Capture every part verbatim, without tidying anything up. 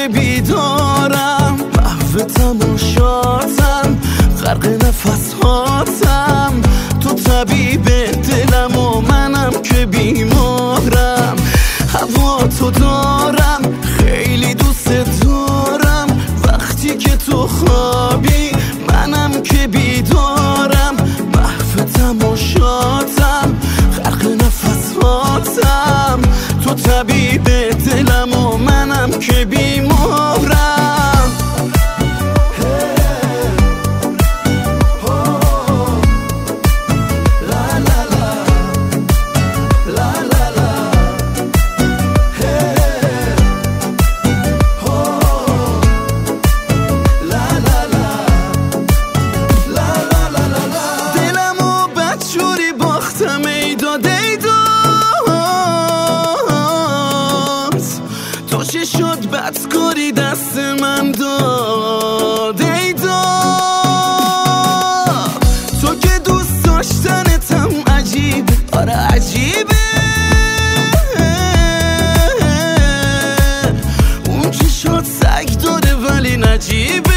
که بیدارم، محو تماشاتم، غرق نفساتم، تو طبیب دلم و منم که بیمارم. هوا تو دارم، خیلی دوست دارم، وقتی که تو خوابی منم که بیدارم، محو تماشاتم، غرق نفساتم، تو طبیب دلم و منم که بیمارم. تو چه شد بدکاری دست من داد ای داد، تو که دوست داشتنتم عجیبه، آره عجیبه، اون که شد سگ داره ولی نجیبه.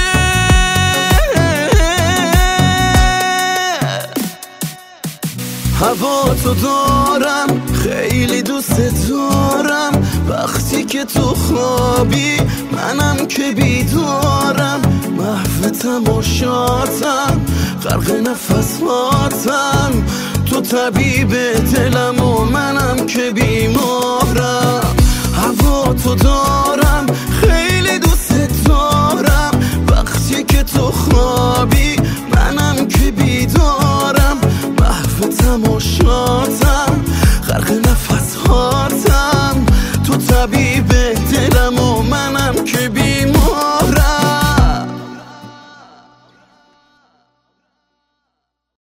هوا تو دارم، خیلی دوست دارم، وقتی که تو خوابی منم که بیدارم، محو تماشاتم، غرق نفساتم، تو طبیب دلم و منم که بیمارم. هوا تو دارم،